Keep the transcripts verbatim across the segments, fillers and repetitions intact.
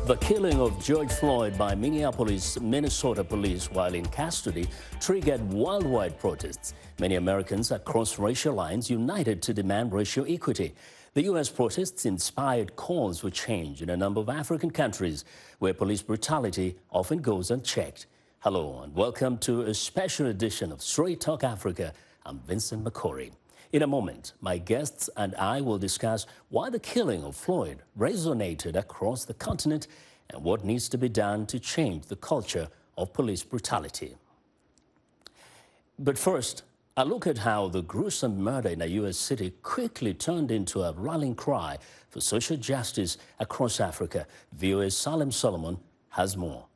The killing of George Floyd by Minneapolis, Minnesota police while in custody triggered worldwide protests. Many Americans across racial lines united to demand racial equity. The U S protests inspired calls for change in a number of African countries where police brutality often goes unchecked. Hello and welcome to a special edition of Straight Talk Africa. I'm Vincent McCory. In a moment, my guests and I will discuss why the killing of Floyd resonated across the continent and what needs to be done to change the culture of police brutality. But first, a look at how the gruesome murder in a U S city quickly turned into a rallying cry for social justice across Africa. V O A's Salem Solomon has more.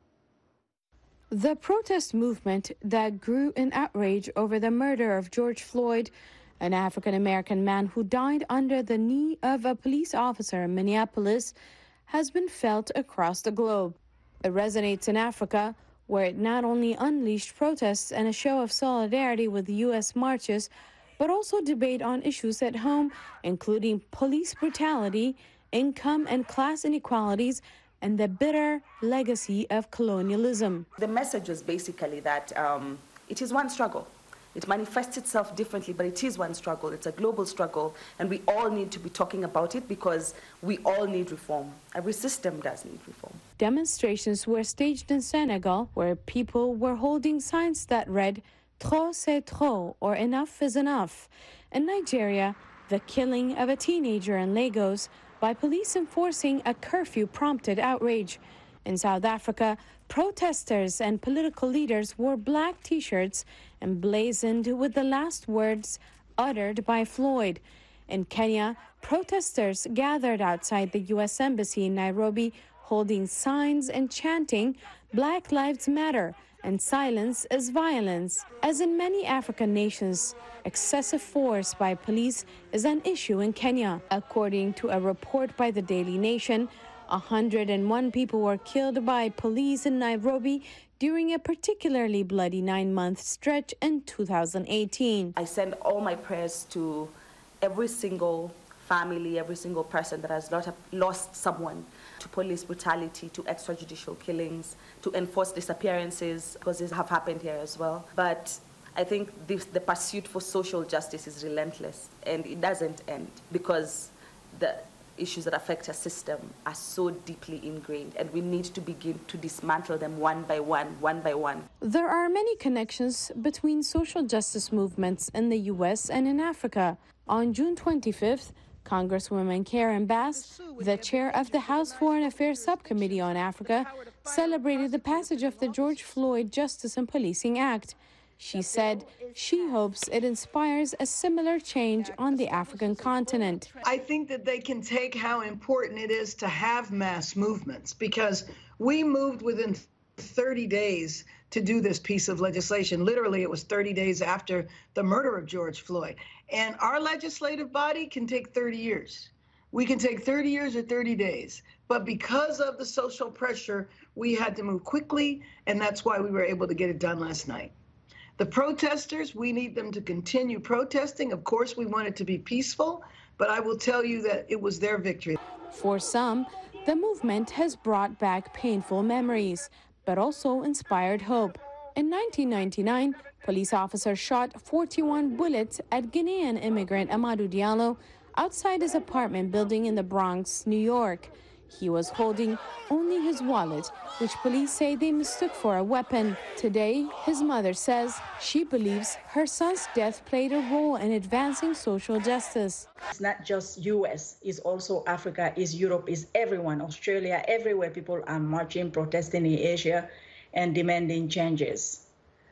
The protest movement that grew in outrage over the murder of George Floyd, an African-American man who died under the knee of a police officer in Minneapolis, has been felt across the globe. It resonates in Africa, where it not only unleashed protests and a show of solidarity with the U S marches, but also debate on issues at home, including police brutality, income and class inequalities, and the bitter legacy of colonialism. The message was basically that um, it is one struggle. It manifests itself differently, but it is one struggle. It's a global struggle, and we all need to be talking about it because we all need reform. Every system does need reform. Demonstrations were staged in Senegal, where people were holding signs that read, "Trop c'est trop," or "Enough is enough." In Nigeria, the killing of a teenager in Lagos by police enforcing a curfew prompted outrage. In South Africa, protesters and political leaders wore black T-shirts emblazoned with the last words uttered by Floyd. In Kenya, protesters gathered outside the U S Embassy in Nairobi, holding signs and chanting, "Black Lives Matter," and "Silence is violence." As in many African nations, excessive force by police is an issue in Kenya. According to a report by the Daily Nation, one hundred one people were killed by police in Nairobi during a particularly bloody nine-month stretch in two thousand eighteen. I send all my prayers to every single family, every single person that has not lost someone to police brutality, to extrajudicial killings, to enforced disappearances, because these have happened here as well. But I think this, the pursuit for social justice is relentless, and it doesn't end because the issues that affect our system are so deeply ingrained, and we need to begin to dismantle them one by one, one by one. There are many connections between social justice movements in the U S and in Africa. On June twenty-fifth, Congresswoman Karen Bass, the chair of the House Foreign Affairs Subcommittee on Africa, celebrated the passage of the George Floyd Justice and Policing Act. She said she hopes it inspires a similar change on the African continent. I think that they can take how important it is to have mass movements, because we moved within thirty days to do this piece of legislation. Literally, it was thirty days after the murder of George Floyd. And our legislative body can take thirty years. We can take thirty years or thirty days. But because of the social pressure, we had to move quickly, and that's why we were able to get it done last night. The protesters, we need them to continue protesting. Of course, we want it to be peaceful, but I will tell you that it was their victory. For some, the movement has brought back painful memories, but also inspired hope. In nineteen ninety-nine, police officers shot forty-one bullets at Guinean immigrant Amadou Diallo outside his apartment building in the Bronx, New York. He was holding only his wallet, which police say they mistook for a weapon. Today, his mother says she believes her son's death played a role in advancing social justice. It's not just U S, it's also Africa, it's Europe, it's everyone, Australia, everywhere people are marching, protesting in Asia and demanding changes.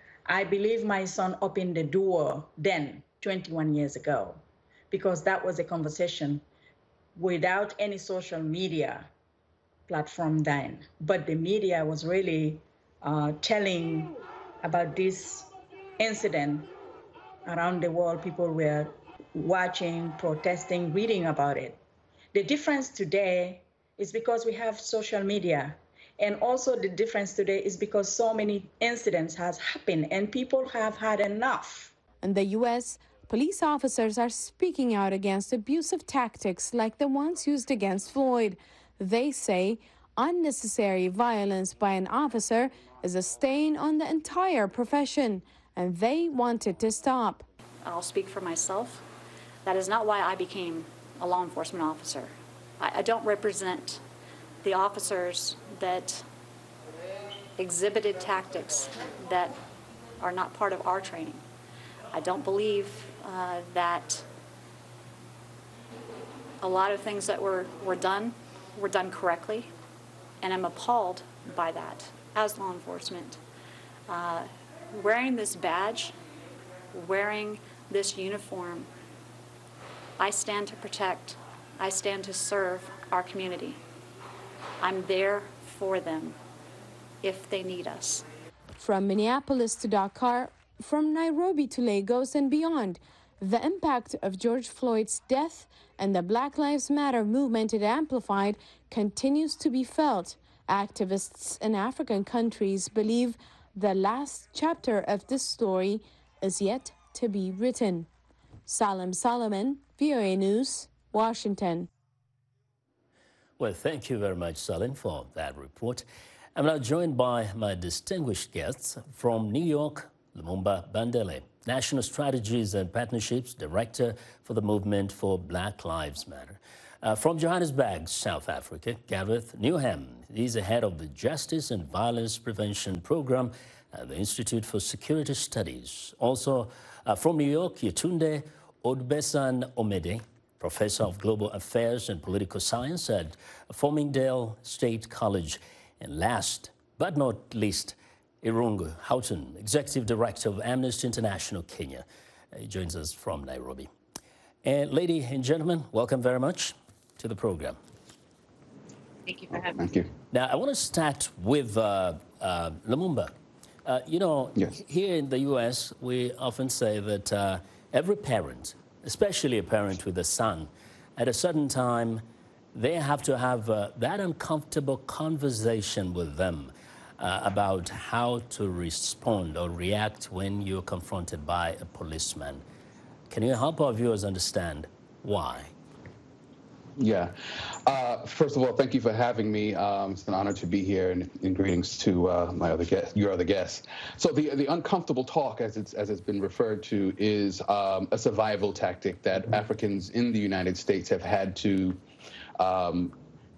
I believe my son opened the door then, twenty-one years ago, because that was a conversation without any social media platform then. But the media was really uh, telling about this incident around the world. People were watching, protesting, reading about it. The difference today is because we have social media. And also the difference today is because so many incidents has happened and people have had enough. In the U S, police officers are speaking out against abusive tactics like the ones used against Floyd. They say unnecessary violence by an officer is a stain on the entire profession, and they want it to stop. I'll speak for myself. That is not why I became a law enforcement officer. I, I don't represent the officers that exhibited tactics that are not part of our training. I don't believe uh, that a lot of things that were, were done were done correctly, and I'm appalled by that as law enforcement. Uh, wearing this badge, wearing this uniform, I stand to protect, I stand to serve our community. I'm there for them if they need us. From Minneapolis to Dakar, from Nairobi to Lagos and beyond, the impact of George Floyd's death and the Black Lives Matter movement it amplified continues to be felt. Activists in African countries believe the last chapter of this story is yet to be written. Salim Solomon, V O A News, Washington. Well, thank you very much, Salim, for that report. I'm now joined by my distinguished guests from New York, Lumumba Bandele, National Strategies and Partnerships Director for the Movement for Black Lives Matter. Uh, from Johannesburg, South Africa, Gareth Newham. He's the head of the Justice and Violence Prevention Program at the Institute for Security Studies. Also uh, from New York, Yetunde Odbesan Omede, Professor of Global Affairs and Political Science at Farmingdale State College. And last but not least, Irungu Houghton, Executive Director of Amnesty International Kenya. He joins us from Nairobi. And ladies and gentlemen, welcome very much to the program. Thank you for having me. Thank you. Now, I want to start with uh, uh, Lumumba. Uh, you know, yes. Here in the U S, we often say that uh, every parent, especially a parent with a son, at a certain time, they have to have uh, that uncomfortable conversation with them uh, about how to respond or react when you're confronted by a policeman. Can you help our viewers understand why? Yeah. Uh, first of all, thank you for having me. Um, it's an honor to be here, and, and greetings to uh, my other guest, your other guests. So the the uncomfortable talk, as it's as it's been referred to, is um, a survival tactic that Africans in the United States have had to um,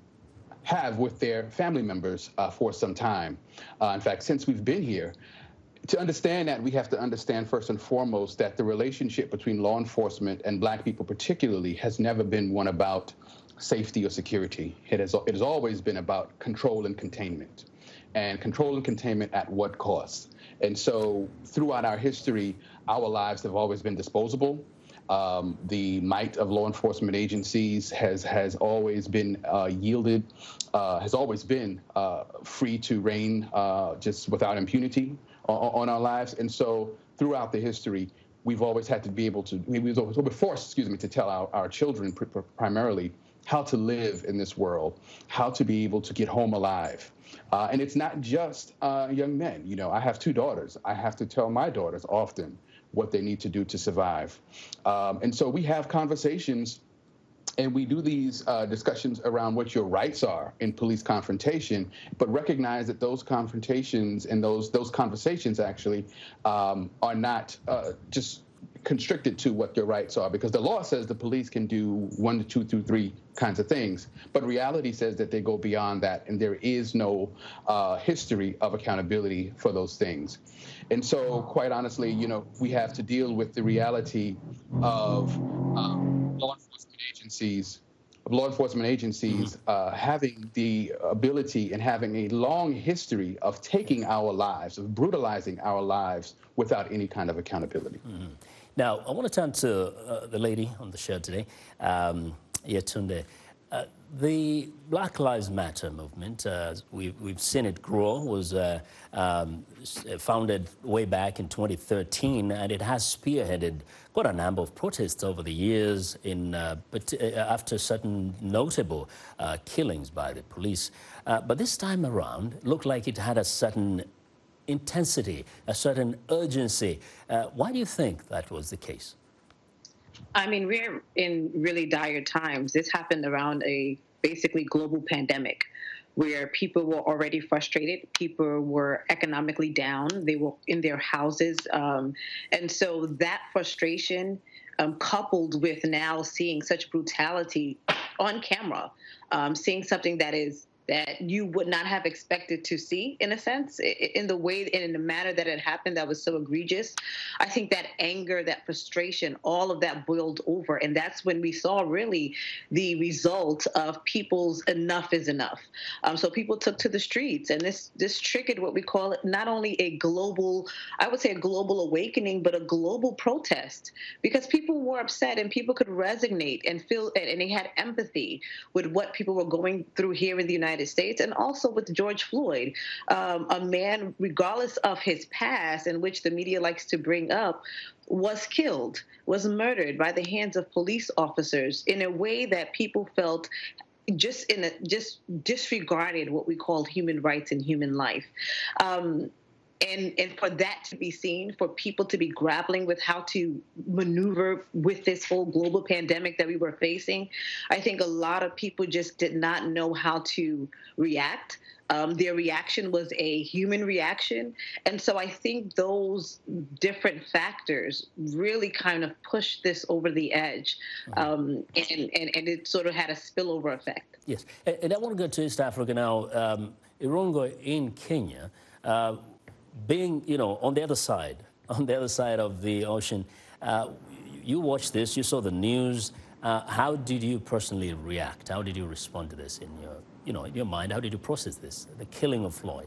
have with their family members uh, for some time. Uh, in fact, since we've been here. To understand that, we have to understand first and foremost that the relationship between law enforcement and Black people particularly has never been one about safety or security. It has, it has always been about control and containment, and control and containment at what cost. And so throughout our history, our lives have always been disposable. Um, the might of law enforcement agencies has has always been uh, yielded, uh, has always been uh, free to reign uh, just without impunity on our lives. And so throughout the history, we've always had to be able to, we were forced, excuse me, to tell our, our children pr primarily how to live in this world, how to be able to get home alive. Uh, and it's not just uh, young men. You know, I have two daughters. I have to tell my daughters often what they need to do to survive. Um, and so we have conversations, and we do these uh, discussions around what your rights are in police confrontation, but recognize that those confrontations and those those conversations actually um, are not uh, just constricted to what your rights are, because the law says the police can do one to two through three kinds of things, but reality says that they go beyond that, and there is no uh, history of accountability for those things. And so, quite honestly, you know, we have to deal with the reality of um, law enforcement agencies, of law enforcement agencies uh, having the ability and having a long history of taking our lives, of brutalizing our lives without any kind of accountability. Mm-hmm. Now, I want to turn to uh, the lady on the show today, um, Yetunde. Uh, the Black Lives Matter movement, uh, we've, we've seen it grow, was uh, um, founded way back in twenty thirteen, and it has spearheaded quite a number of protests over the years in, uh, but, uh, after certain notable uh, killings by the police. Uh, but this time around, it looked like it had a certain intensity, a certain urgency. Uh, why do you think that was the case? I mean, we're in really dire times. This happened around a basically global pandemic. where people were already frustrated. People were economically down. They were in their houses. Um, and so that frustration, um, coupled with now seeing such brutality on camera, um, seeing something that is that you would not have expected to see, in a sense, in the way and in the manner that it happened that was so egregious. I think that anger, that frustration, all of that boiled over. And that's when we saw really the result of people's enough is enough. Um, so people took to the streets, and this this triggered what we call it not only a global, I would say a global awakening, but a global protest, because people were upset and people could resonate and feel, and they had empathy with what people were going through here in the United States, and also with George Floyd, um, a man, regardless of his past, in which the media likes to bring up, was killed, was murdered by the hands of police officers in a way that people felt just in a, just disregarded what we call human rights and human life. Um, And, and for that to be seen, for people to be grappling with how to maneuver with this whole global pandemic that we were facing, I think a lot of people just did not know how to react. Um, their reaction was a human reaction. And so I think those different factors really kind of pushed this over the edge. Um, and, and, and it sort of had a spillover effect. Yes. And, and I want to go to East Africa now. Um, Irungo in Kenya. Uh, Being, you know, on the other side, on the other side of the ocean, uh, you watched this, you saw the news. Uh, how did you personally react? How did you respond to this in your, you know, in your mind? How did you process this, the killing of Floyd?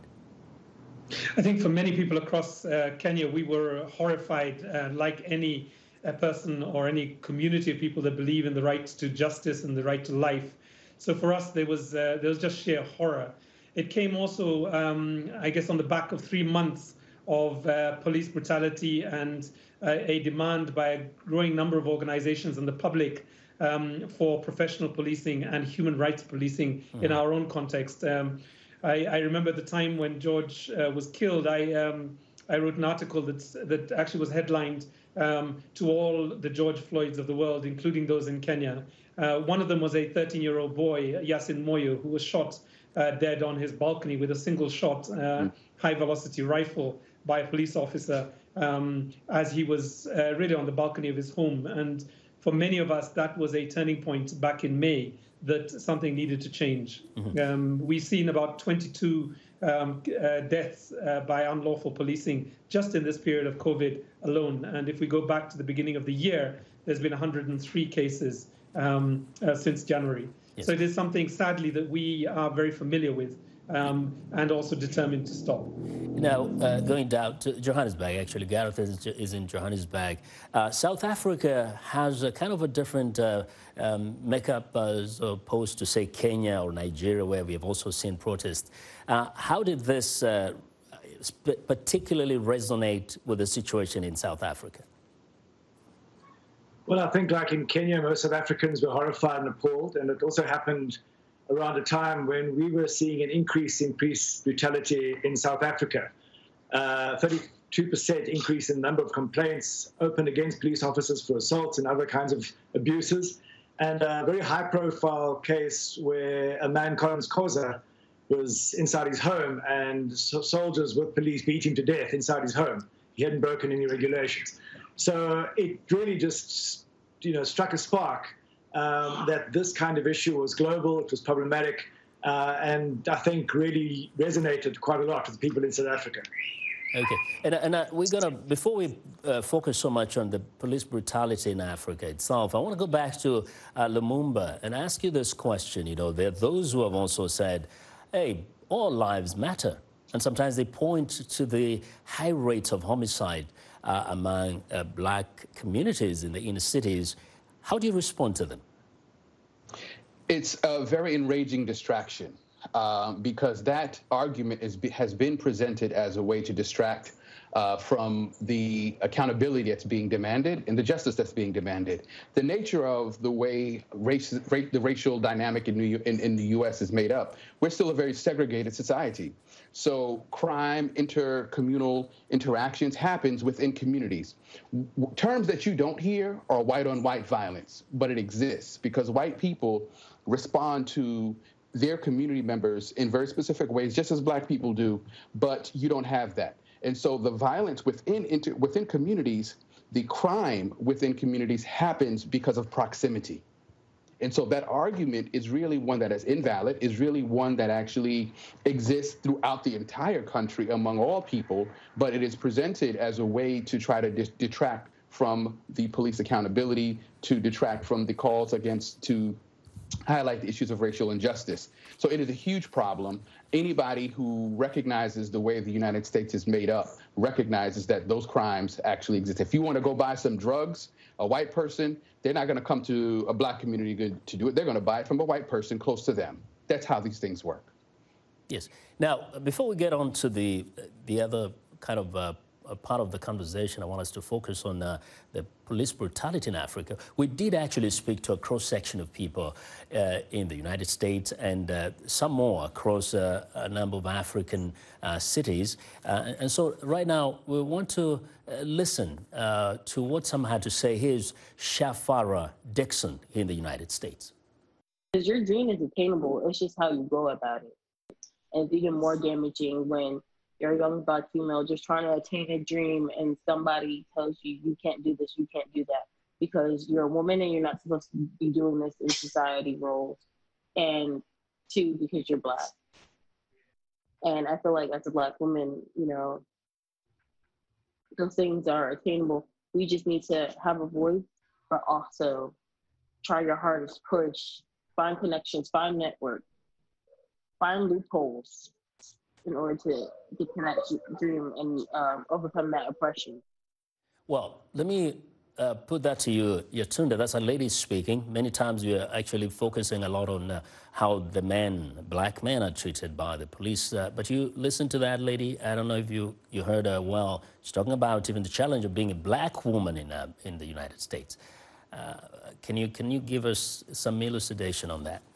I think for many people across uh, Kenya, we were horrified, uh, like any uh, person or any community of people that believe in the right to justice and the right to life. So for us, there was uh, there was just sheer horror. It came also, um, I guess, on the back of three months of uh, police brutality and uh, a demand by a growing number of organizations and the public um, for professional policing and human rights policing mm-hmm. in our own context. Um, I, I remember the time when George uh, was killed, I, um, I wrote an article that's, that actually was headlined um, to all the George Floyds of the world, including those in Kenya. Uh, one of them was a thirteen-year-old boy, Yasin Moyo, who was shot Uh, dead on his balcony with a single shot, uh, mm. high velocity rifle by a police officer um, as he was uh, really on the balcony of his home. And for many of us, that was a turning point back in May that something needed to change. Mm-hmm. um, we've seen about twenty-two um, uh, deaths uh, by unlawful policing just in this period of COVID alone. And if we go back to the beginning of the year, there's been one hundred three cases um, uh, since January. Yes. So it is something, sadly, that we are very familiar with um, and also determined to stop. Now, uh, going down to Johannesburg, actually, Gareth is, is in Johannesburg. Uh, South Africa has a kind of a different uh, um, makeup as opposed to, say, Kenya or Nigeria, where we have also seen protests. Uh, how did this uh, particularly resonate with the situation in South Africa? Well, I think like in Kenya, most South Africans were horrified and appalled, and it also happened around a time when we were seeing an increase in police brutality in South Africa. Uh, thirty-two percent increase in the number of complaints opened against police officers for assaults and other kinds of abuses, and a very high-profile case where a man, Collins Khoza, was inside his home, and so soldiers with police beat him to death inside his home. He hadn't broken any regulations. So it really just, you know, struck a spark um, that this kind of issue was global, it was problematic, uh, and I think really resonated quite a lot with people in South Africa. Okay, and, and uh, we're gonna, before we uh, focus so much on the police brutality in Africa itself, I want to go back to uh, Lumumba and ask you this question. You know, there are those who have also said, hey, all lives matter. And sometimes they point to the high rates of homicide uh, among uh, black communities in the inner cities. How do you respond to them? It's a very enraging distraction uh, because that argument is, has been presented as a way to distract uh, from the accountability that's being demanded and the justice that's being demanded. The nature of the way race, race, the racial dynamic in, New, in, in the U S is made up, we're still a very segregated society. So crime, intercommunal interactions happens within communities. W- terms that you don't hear are white-on-white violence, but it exists because white people respond to their community members in very specific ways, just as Black people do, but you don't have that. And so the violence within inter, within communities, the crime within communities happens because of proximity. And so that argument is really one that is invalid, is really one that actually exists throughout the entire country among all people, but it is presented as a way to try to dis- detract from the police accountability, to detract from the calls against, to highlight the issues of racial injustice. So it is a huge problem. Anybody who recognizes the way the United States is made up recognizes that those crimes actually exist. If you want to go buy some drugs, a white person, they're not going to come to a Black community to do it. They're going to buy it from a white person close to them. That's how these things work. Yes. Now, before we get on to the the other kind of uh, a part of the conversation, I want us to focus on uh, the police brutality in Africa. We did actually speak to a cross-section of people uh, in the United States and uh, some more across uh, a number of African uh, cities. Uh, and so right now, we want to uh, listen uh, to what some had to say. Here's Shafara Dixon in the United States. Because your dream is attainable, it's just how you go about it. And it's even more damaging when you're a young Black female just trying to attain a dream and somebody tells you you can't do this, you can't do that, because you're a woman and you're not supposed to be doing this in society roles, and two, because you're Black. And I feel like as a Black woman, you know, those things are attainable. We just need to have a voice, but also try your hardest, push, find connections, find network, find loopholes in order to get to that dream and um, overcome that oppression. Well, let me uh, put that to you, Yatunda. That's a lady speaking. Many times we are actually focusing a lot on uh, how the men, Black men, are treated by the police. Uh, but you listen to that lady. I don't know if you, you heard her well. She's talking about even the challenge of being a Black woman in uh, in the United States. Uh, can you can you give us some elucidation on that?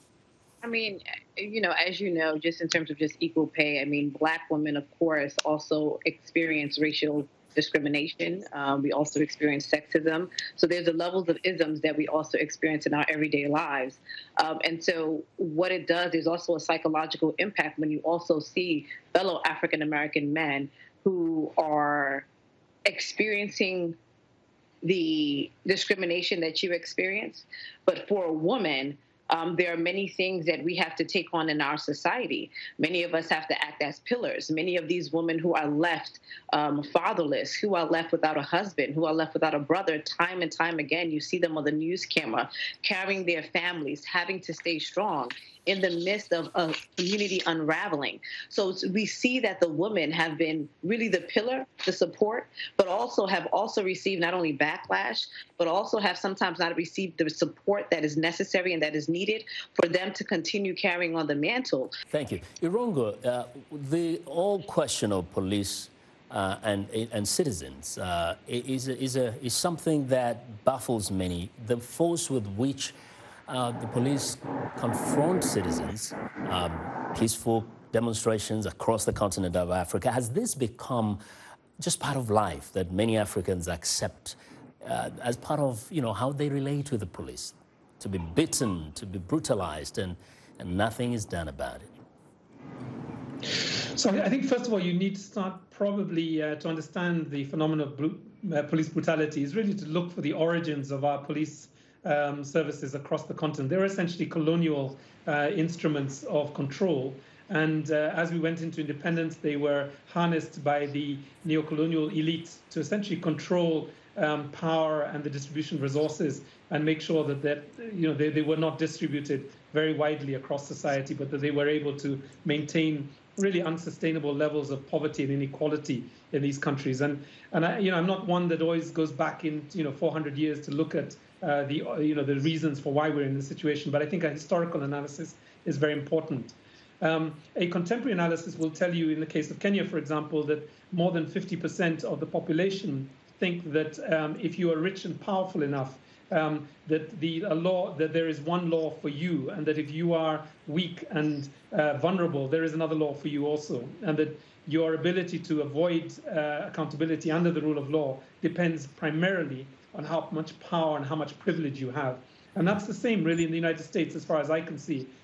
I mean, you know, as you know, just in terms of just equal pay, I mean, Black women, of course, also experience racial discrimination. Um, we also experience sexism. So there's the levels of isms that we also experience in our everyday lives. Um, and so what it does is also a psychological impact when you also see fellow African-American men who are experiencing the discrimination that you experience. But for a woman, Um, there are many things that we have to take on in our society. Many of us have to act as pillars. Many of these women who are left um, fatherless, who are left without a husband, who are left without a brother, time and time again, you see them on the news camera, carrying their families, having to stay strong in the midst of a community unraveling. So we see that the women have been really the pillar, the support, but also have also received not only backlash, but also have sometimes not received the support that is necessary and that is needed for them to continue carrying on the mantle. Thank you. Irungu, uh, the whole question of police uh, and, and citizens uh, is, is, a, is something that baffles many. The force with which Uh, the police confront citizens, um, peaceful demonstrations across the continent of Africa. Has this become just part of life that many Africans accept uh, as part of, you know, how they relate to the police? To be beaten, to be brutalized, and, and nothing is done about it. So I think, first of all, you need to start probably uh, to understand the phenomenon of bru- uh, police brutality is really to look for the origins of our police Um, services across the continent. They're essentially colonial uh, instruments of control. And uh, as we went into independence, they were harnessed by the neo-colonial elite to essentially control um, power and the distribution of resources and make sure that, that you know, they, they were not distributed very widely across society, but that they were able to maintain really unsustainable levels of poverty and inequality in these countries. And, and I, you know, I'm not one that always goes back in, you know, four hundred years to look at Uh, the you know the reasons for why we're in this situation, but I think a historical analysis is very important. Um, a contemporary analysis will tell you, in the case of Kenya, for example, that more than fifty percent of the population think that um, if you are rich and powerful enough, um, that the a law that there is one law for you, and that if you are weak and uh, vulnerable, there is another law for you also, and that your ability to avoid uh, accountability under the rule of law depends primarily on how much power and how much privilege you have. And that's the same really in the United States as far as I can see.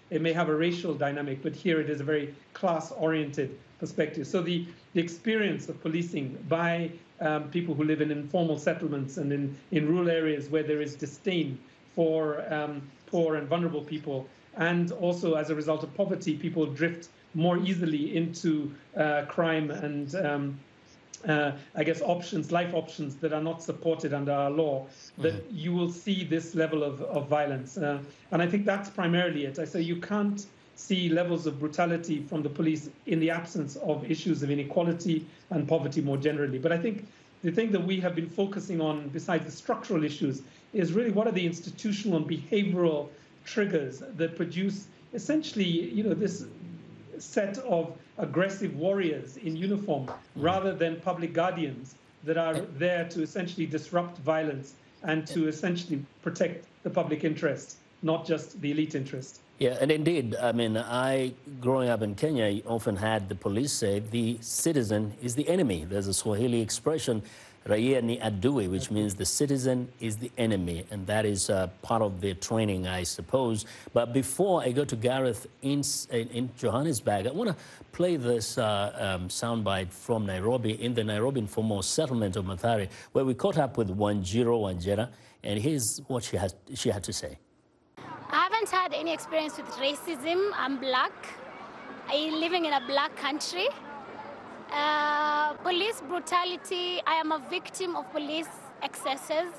it may have a racial dynamic, but here it is a very class-oriented perspective. So the, the experience of policing by um, people who live in informal settlements and in, in rural areas where there is disdain for um, poor and vulnerable people, and also as a result of poverty, people drift more easily into uh, crime and um, uh, I guess options, life options that are not supported under our law, that mm-hmm. you will see this level of, of violence. Uh, and I think that's primarily it. I say you can't see levels of brutality from the police in the absence of issues of inequality and poverty more generally. But I think the thing that we have been focusing on, besides the structural issues, is really what are the institutional and behavioral triggers that produce essentially, you know, this set of aggressive warriors in uniform rather than public guardians that are there to essentially disrupt violence and to essentially protect the public interest, not just the elite interest. Yeah, and indeed, I mean, I, growing up in Kenya, often had the police say the citizen is the enemy. There's a Swahili expression, Raia ni adui, which means the citizen is the enemy, and that is uh, part of their training, I suppose. But before I go to Gareth in, in Johannesburg, I want to play this uh, um, soundbite from Nairobi, in the Nairobi informal settlement of Mathare, where we caught up with Wanjiro Wanjera, and here's what she, has, she had to say. I haven't had any experience with racism. I'm black. I'm living in a black country. Uh, police brutality, I am a victim of police excesses.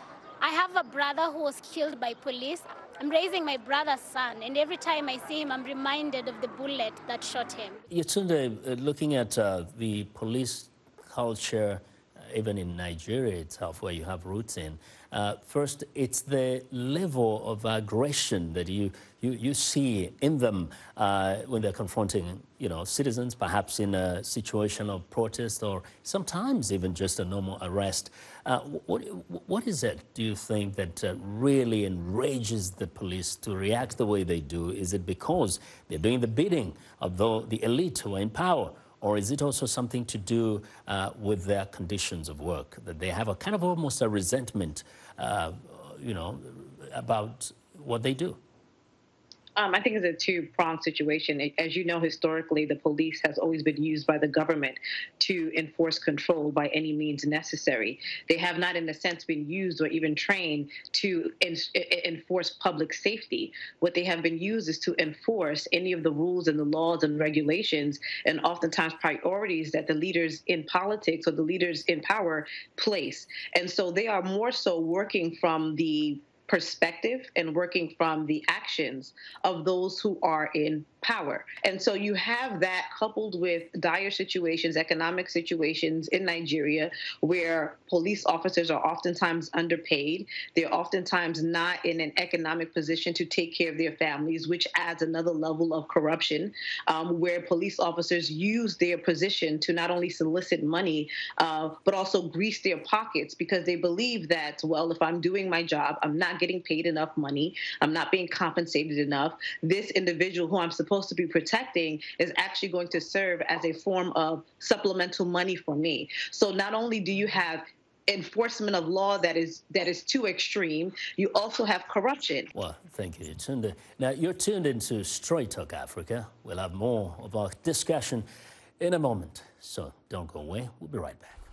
I have a brother who was killed by police. I'm raising my brother's son, and every time I see him, I'm reminded of the bullet that shot him. Yetunde, uh, looking at uh, the police culture, uh, even in Nigeria itself, where you have roots in, uh, first, it's the level of aggression that you, you, you see in them uh, when they're confronting, you know, citizens, perhaps in a situation of protest or sometimes even just a normal arrest. Uh, what, what is it, do you think, that uh, really enrages the police to react the way they do? Is it because they're doing the bidding of the, the elite who are in power? Or is it also something to do uh, with their conditions of work, that they have a kind of almost a resentment, uh, you know, about what they do? Um, I think it's a two-pronged situation. As you know, historically, the police has always been used by the government to enforce control by any means necessary. They have not, in a sense, been used or even trained to en enforce public safety. What they have been used is to enforce any of the rules and the laws and regulations and oftentimes priorities that the leaders in politics or the leaders in power place. And so they are more so working from the perspective and working from the actions of those who are in power. And so you have that coupled with dire situations, economic situations in Nigeria, where police officers are oftentimes underpaid. They're oftentimes not in an economic position to take care of their families, which adds another level of corruption, um, where police officers use their position to not only solicit money, uh, but also grease their pockets because they believe that, well, if I'm doing my job, I'm not getting paid enough money, I'm not being compensated enough, this individual who I'm supposed to be protecting is actually going to serve as a form of supplemental money for me. So not only do you have enforcement of law that is that is too extreme, you also have corruption. Well, thank you, Yetunde. Now, you're tuned into Straight Talk Africa. We'll have more of our discussion in a moment, so don't go away. We'll be right back.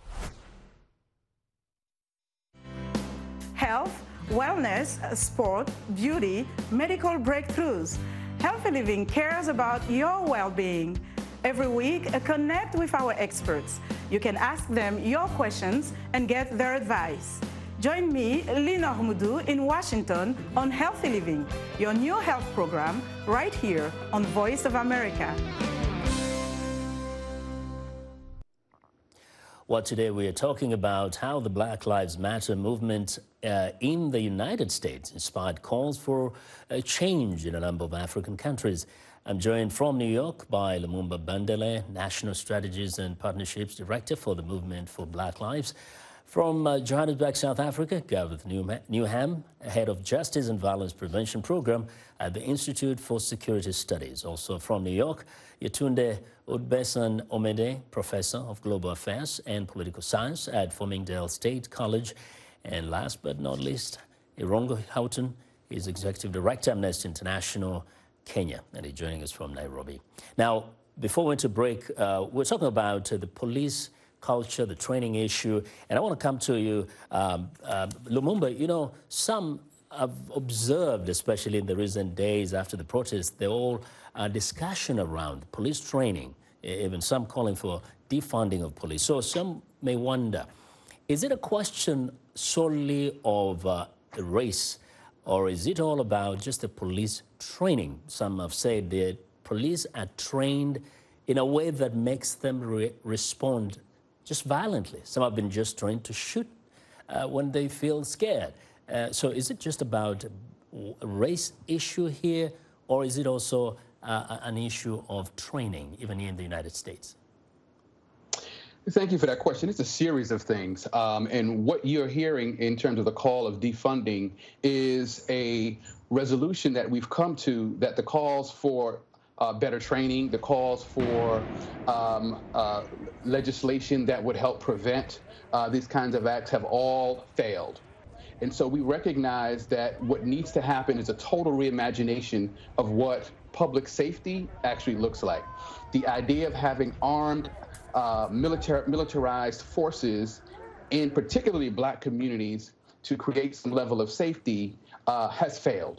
Health, wellness, sport, beauty, medical breakthroughs. Healthy Living cares about your well-being. Every week, connect with our experts. You can ask them your questions and get their advice. Join me, Lina Humudu, in Washington on Healthy Living, your new health program, right here on Voice of America. Well, today we are talking about how the Black Lives Matter movement uh, in the United States inspired calls for a change in a number of African countries. I'm joined from New York by Lumumba Bandele, National Strategies and Partnerships Director for the Movement for Black Lives. From uh, Johannesburg, South Africa, Gareth Newham, Head of Justice and Violence Prevention Program at the Institute for Security Studies. Also from New York, Yetunde Udbesan Omede, Professor of Global Affairs and Political Science at Farmingdale State College. And last but not least, Irongo Houghton is Executive Director, Amnesty International, Kenya, and he's joining us from Nairobi. Now, before we went to break, uh, we're talking about uh, the police culture, the training issue, and I want to come to you, um, uh, Lumumba. You know, some have observed, especially in the recent days after the protests, the whole uh, discussion around police training, even some calling for defunding of police. So some may wonder, is it a question solely of uh, race, or is it all about just the police training? Some have said the police are trained in a way that makes them re respond just violently. Some have been just trained to shoot uh, when they feel scared. Uh, so is it just about a race issue here, or is it also uh, an issue of training, even here in the United States? Thank you for that question. It's a series of things. Um, and what you're hearing in terms of the call of defunding is a resolution that we've come to, that the calls for uh, better training, the calls for um, uh, legislation that would help prevent uh, these kinds of acts have all failed. And so we recognize that what needs to happen is a total reimagination of what public safety actually looks like. The idea of having armed Uh, militar militarized forces in particularly black communities to create some level of safety uh, has failed.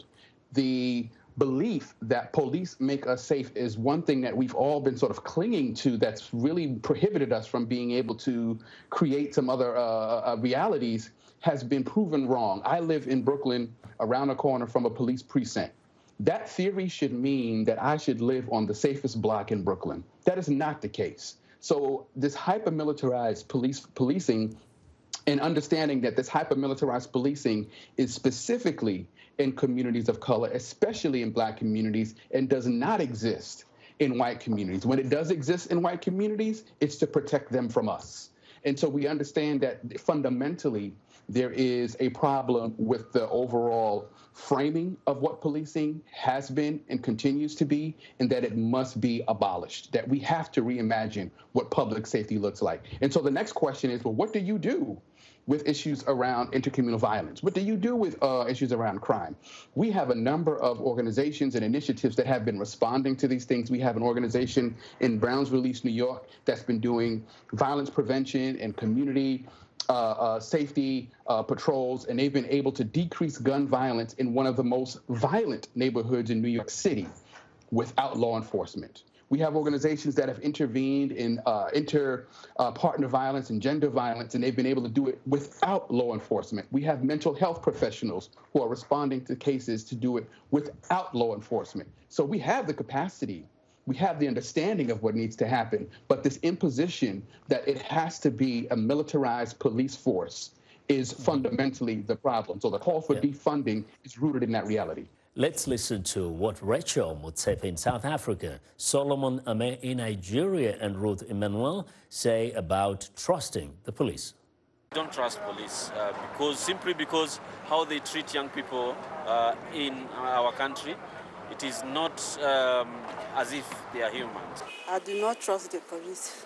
The belief that police make us safe is one thing that we've all been sort of clinging to, that's really prohibited us from being able to create some other uh, uh, realities, has been proven wrong. I live in Brooklyn, around the corner from a police precinct. That theory should mean that I should live on the safest block in Brooklyn. That is not the case. So this hyper-militarized police policing, and understanding that this hyper-militarized policing is specifically in communities of color, especially in black communities, and does not exist in white communities. When it does exist in white communities, it's to protect them from us. And so we understand that fundamentally there is a problem with the overall framing of what policing has been and continues to be, and that it must be abolished, that we have to reimagine what public safety looks like. And so the next question is, well, what do you do with issues around intercommunal violence? What do you do with uh, issues around crime? We have a number of organizations and initiatives that have been responding to these things. We have an organization in Browns Release, New York, that's been doing violence prevention and community Uh, uh, safety uh, patrols, and they've been able to decrease gun violence in one of the most violent neighborhoods in New York City without law enforcement. We have organizations that have intervened in uh, inter-partner uh, violence and gender violence, and they've been able to do it without law enforcement. We have mental health professionals who are responding to cases to do it without law enforcement. So we have the capacity. We have the understanding of what needs to happen, but this imposition that it has to be a militarized police force is fundamentally the problem. So the call for yeah. defunding is rooted in that reality. Let's listen to what Rachel Motsepe in South Africa, Solomon Ame in Nigeria, and Ruth Emmanuel say about trusting the police. I don't trust police uh, because simply because how they treat young people uh, in our country. It is not um, as if they are humans. I do not trust the police.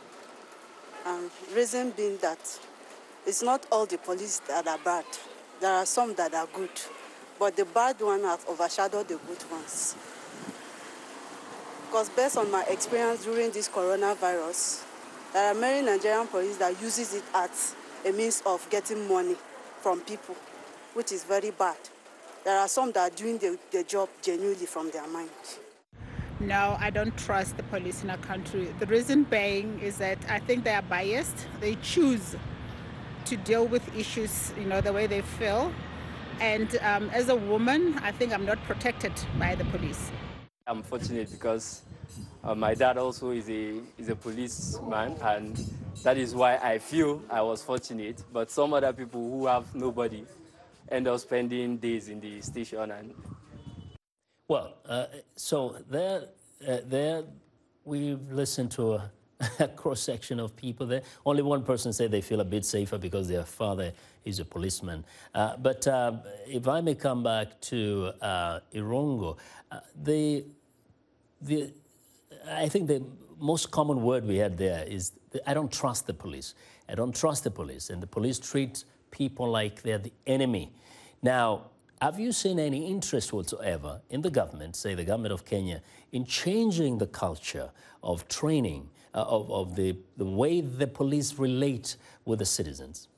Um, reason being that it's not all the police that are bad. There are some that are good, but the bad ones have overshadowed the good ones. Because based on my experience during this coronavirus, there are many Nigerian police that uses it as a means of getting money from people, which is very bad. There are some that are doing the, the job genuinely from their mind. No, I don't trust the police in our country. The reason being is that I think they are biased. They choose to deal with issues, you know, the way they feel. And um, as a woman, I think I'm not protected by the police. I'm fortunate because uh, my dad also is a, is a policeman, and that is why I feel I was fortunate. But some other people who have nobody end up spending days in the station. And well, uh, so there, uh, there we've listened to a, a cross-section of people there. Only one person said they feel a bit safer because their father is a policeman. Uh, but uh, if I may come back to uh, Irungu, uh, the, the, I think the most common word we had there is, I don't trust the police. I don't trust the police, and the police treat people like they're the enemy. Now, Have you seen any interest whatsoever in the government, say the government of Kenya, in changing the culture of training, uh, of, of the, the way the police relate with the citizens?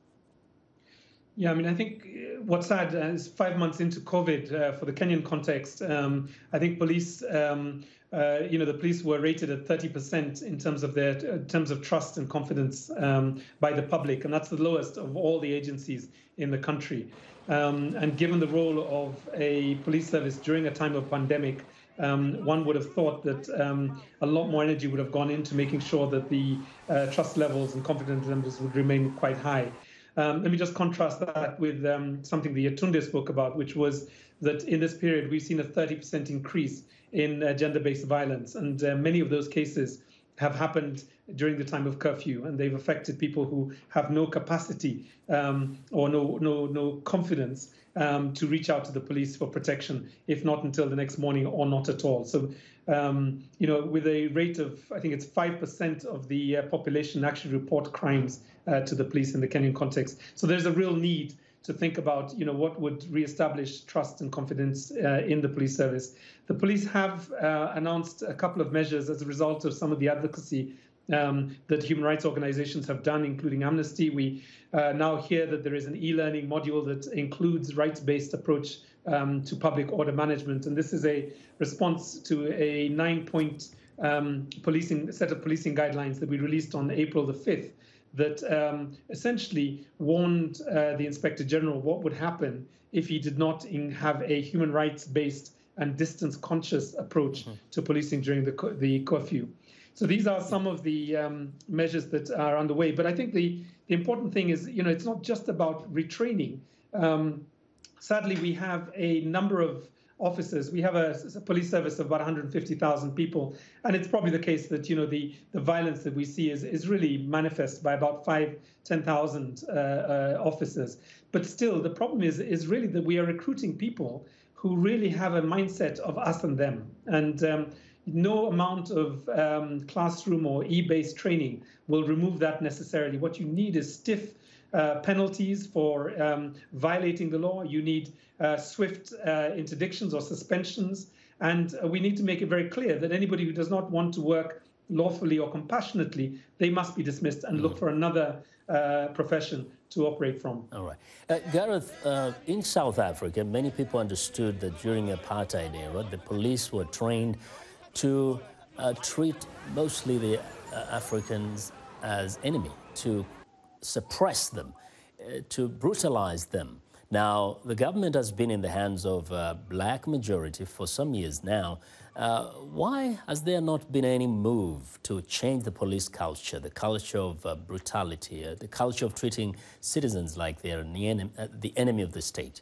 Yeah, I mean, I think what's sad is five months into COVID, uh, for the Kenyan context, um, I think police, um, uh, you know, the police were rated at thirty percent in terms of their in terms of trust and confidence um, by the public, and that's the lowest of all the agencies in the country. Um, and given the role of a police service during a time of pandemic, um, one would have thought that um, a lot more energy would have gone into making sure that the uh, trust levels and confidence levels would remain quite high. Um, let me just contrast that with um, something the Yetunde spoke about, which was that in this period, we've seen a thirty percent increase in uh, gender-based violence. And uh, many of those cases have happened during the time of curfew, and they've affected people who have no capacity um, or no, no, no confidence um, to reach out to the police for protection, if not until the next morning or not at all. So, um, you know, with a rate of, I think it's five percent of the uh, population actually report crimes uh, to the police in the Kenyan context. So there's a real need to think about, you know, what would reestablish trust and confidence uh, in the police service. The police have uh, announced a couple of measures as a result of some of the advocacy um, that human rights organizations have done, including Amnesty. We uh, now hear that there is an e-learning module that includes rights-based approach um, to public order management. And this is a response to a nine-point um, policing set of policing guidelines that we released on April the fifth. That um, essentially warned uh, the Inspector General what would happen if he did not in have a human rights-based and distance-conscious approach mm-hmm. to policing during the, the curfew. So these are some of the um, measures that are underway. But I think the, the important thing is, you know, it's not just about retraining. Um, sadly, we have a number of officers. We have a, a police service of about one hundred fifty thousand people, and it's probably the case that, you know, the the violence that we see is is really manifest by about five, ten thousand uh, uh, officers. But still, the problem is is really that we are recruiting people who really have a mindset of us and them, and um, no amount of um, classroom or e-based training will remove that necessarily. What you need is stiff uh, penalties for um, violating the law. You need Uh, swift uh, interdictions or suspensions. And uh, we need to make it very clear that anybody who does not want to work lawfully or compassionately, they must be dismissed and mm. look for another uh, profession to operate from. All right. Uh, Gareth, uh, in South Africa, many people understood that during the apartheid era, the police were trained to uh, treat mostly the uh, Africans as enemy, to suppress them, uh, to brutalize them. Now, the government has been in the hands of a black majority for some years now. Uh, why has there not been any move to change the police culture, the culture of uh, brutality, uh, the culture of treating citizens like they're the enemy, uh, the enemy of the state?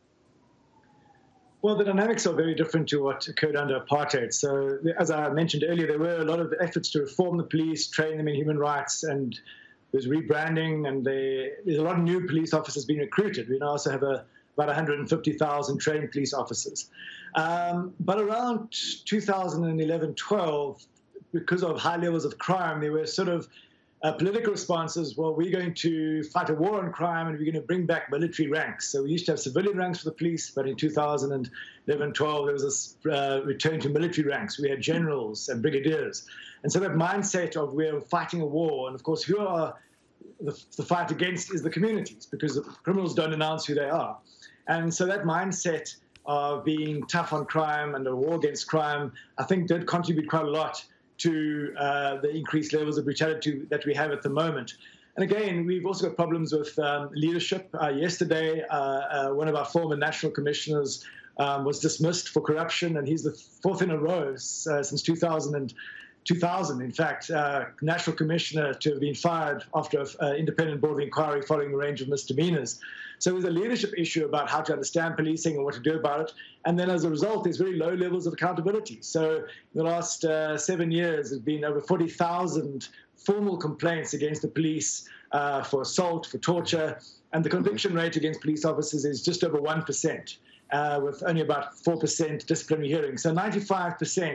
Well, the dynamics are very different to what occurred under apartheid. So, as I mentioned earlier, there were a lot of efforts to reform the police, train them in human rights, and there's rebranding, and they, there's a lot of new police officers being recruited. We now also have a, about one hundred fifty thousand trained police officers. Um, but around two thousand eleven twelve, because of high levels of crime, there were sort of uh, political responses. Well, we're going to fight a war on crime, and we're going to bring back military ranks. So we used to have civilian ranks for the police, but in two thousand eleven twelve, there was a uh, return to military ranks. We had generals and brigadiers. And so that mindset of we're fighting a war, and of course, who are the, the fight against is the communities, because the criminals don't announce who they are. And so that mindset of being tough on crime and a war against crime, I think did contribute quite a lot to uh, the increased levels of brutality that we have at the moment. And again, we've also got problems with um, leadership. Uh, yesterday, uh, uh, one of our former national commissioners um, was dismissed for corruption, and he's the fourth in a row uh, since two thousand. two thousand, in fact, uh, national commissioner to have been fired after an uh, independent board of inquiry following a range of misdemeanors. So there's a leadership issue about how to understand policing and what to do about it. And then as a result, there's very low levels of accountability. So in the last uh, seven years, there's been over forty thousand formal complaints against the police uh, for assault, for torture. And the conviction rate against police officers is just over one percent, uh, with only about four percent disciplinary hearings. So ninety-five percent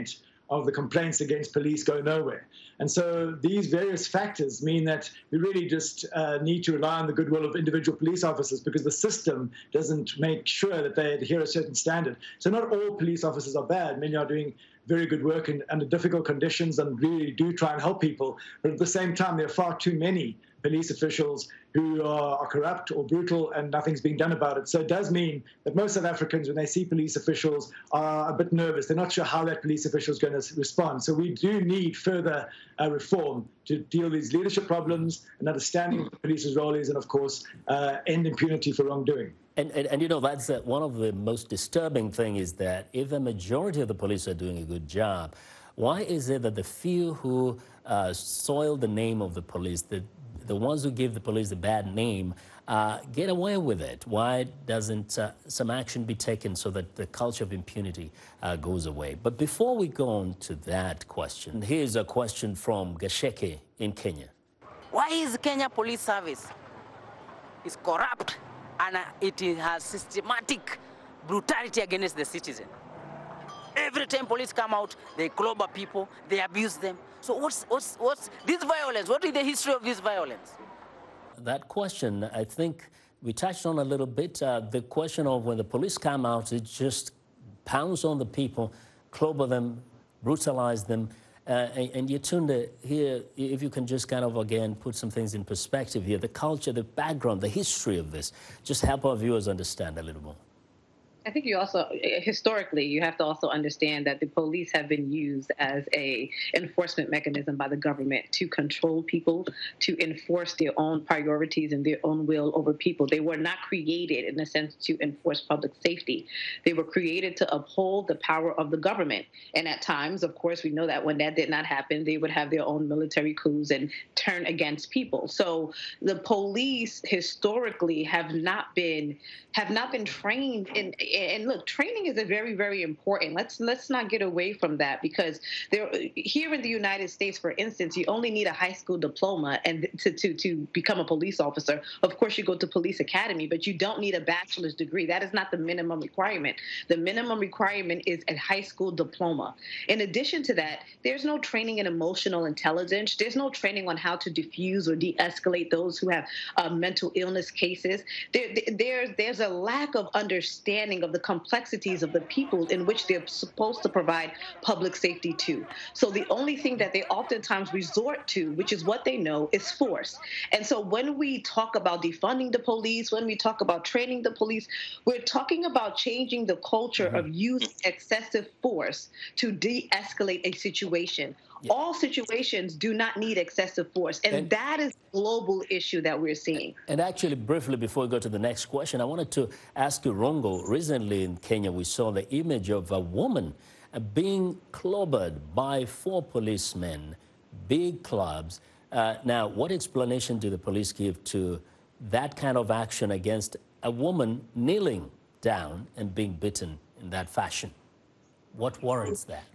of the complaints against police go nowhere. And so these various factors mean that we really just uh, need to rely on the goodwill of individual police officers, because the system doesn't make sure that they adhere a certain standard. So not all police officers are bad. Many are doing very good work in, under difficult conditions and really do try and help people. But at the same time, there are far too many police officials who are, are corrupt or brutal, and nothing's being done about it. So it does mean that most South Africans, when they see police officials, are a bit nervous. They're not sure how that police official is going to respond. So we do need further uh, reform to deal with these leadership problems and understanding what the police's role is, and of course, uh, end impunity for wrongdoing. And, and, and you know, that's uh, one of the most disturbing things is that if a majority of the police are doing a good job, why is it that the few who uh, soil the name of the police, the, the ones who give the police a bad name, uh, get away with it? Why doesn't uh, some action be taken so that the culture of impunity uh, goes away? But before we go on to that question, here's a question from Gasheke in Kenya. Why is Kenya Police Service is corrupt and it has systematic brutality against the citizen? Every time police come out, they clobber people, they abuse them. So what's, what's, what's this violence? What is the history of this violence? That question, I think we touched on a little bit. Uh, the question of when the police come out, it just pounds on the people, clobber them, brutalize them. Uh, and, and Yetunde, here, if you can just kind of, again, put some things in perspective here, the culture, the background, the history of this, just help our viewers understand a little more. I think you also, historically, you have to also understand that the police have been used as a enforcement mechanism by the government to control people, to enforce their own priorities and their own will over people. They were not created, in a sense, to enforce public safety. They were created to uphold the power of the government. And at times, of course, we know that when that did not happen, they would have their own military coups and turn against people. So the police historically have not been have not been trained in. And look, training is a very, very important. Let's let's not get away from that, because there, here in the United States, for instance, you only need a high school diploma and to, to, to become a police officer. Of course, you go to police academy, but you don't need a bachelor's degree. That is not the minimum requirement. The minimum requirement is a high school diploma. In addition to that, there's no training in emotional intelligence. There's no training on how to diffuse or de-escalate those who have uh, mental illness cases. There, there, there's a lack of understanding of the complexities of the people in which they're supposed to provide public safety to. So the only thing that they oftentimes resort to, which is what they know, is force. And so when we talk about defunding the police, when we talk about training the police, we're talking about changing the culture mm-hmm. of using excessive force to de-escalate a situation. Yeah. All situations do not need excessive force, and, and that is a global issue that we're seeing. And actually, briefly, before we go to the next question, I wanted to ask you, Rongo, recently in Kenya, we saw the image of a woman being clobbered by four policemen, big clubs. Uh, now, what explanation do the police give to that kind of action against a woman kneeling down and being beaten in that fashion? What warrants that?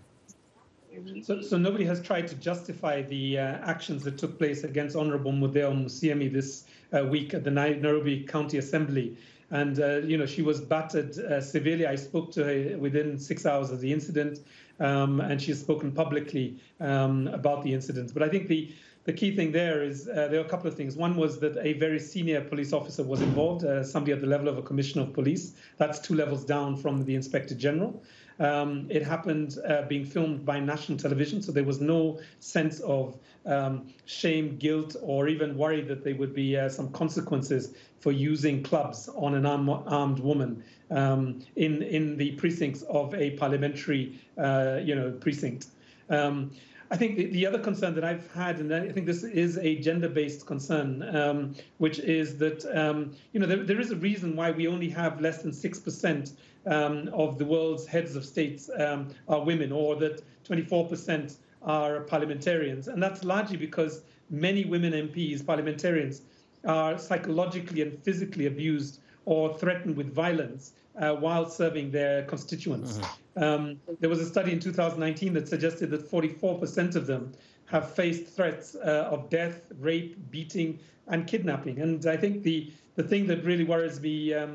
So, so nobody has tried to justify the uh, actions that took place against Honorable Mudeo Musiemi this uh, week at the Nairobi County Assembly. And, uh, you know, she was battered uh, severely. I spoke to her within six hours of the incident, um, and she has spoken publicly um, about the incident. But I think the, the key thing there is uh, there are a couple of things. One was that a very senior police officer was involved, uh, somebody at the level of a commissioner of police. That's two levels down from the inspector general. Um, it happened uh, being filmed by national television, so there was no sense of um, shame, guilt, or even worry that there would be uh, some consequences for using clubs on an arm, armed woman um, in in the precincts of a parliamentary, uh, you know, precinct. Um, I think the, the other concern that I've had, and I think this is a gender-based concern, um, which is that, um, you know, there, there is a reason why we only have less than six percent um, of the world's heads of states um, are women, or that twenty-four percent are parliamentarians. And that's largely because many women M Ps, parliamentarians, are psychologically and physically abused or threatened with violence uh, while serving their constituents. Mm-hmm. um, there was a study in two thousand nineteen that suggested that forty-four percent of them have faced threats uh, of death, rape, beating, and kidnapping. And I think the, the thing that really worries me um,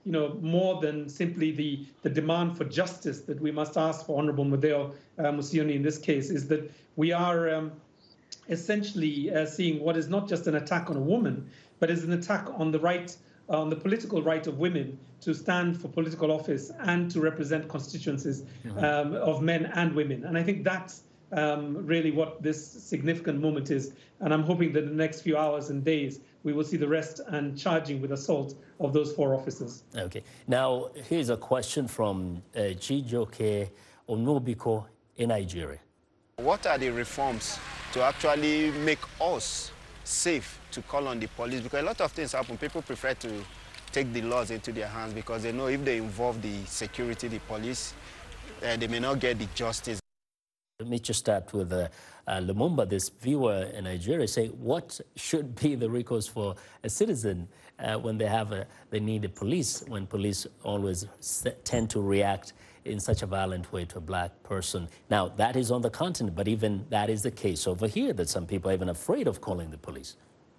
you know, more than simply the, the demand for justice that we must ask for Honorable Mudeo uh, Musoni in this case, is that we are um, essentially uh, seeing what is not just an attack on a woman, but is an attack on the right, on the political right of women to stand for political office and to represent constituencies mm-hmm. um, of men and women. And I think that's um, really what this significant moment is. And I'm hoping that in the next few hours and days, we will see the arrest and charging with assault of those four officers. Okay. Now, here's a question from uh, Chijoke Onobiko in Nigeria. What are the reforms to actually make us safe to call on the police? Because a lot of things happen. People prefer to take the laws into their hands because they know if they involve the security, the police, uh, they may not get the justice. Let me just start with uh, uh, Lumumba, this viewer in Nigeria, say what should be the recourse for a citizen uh, when they have a, they need the police, when police always tend to react in such a violent way to a black person. Now, that is on the continent, but even that is the case over here, that some people are even afraid of calling the police.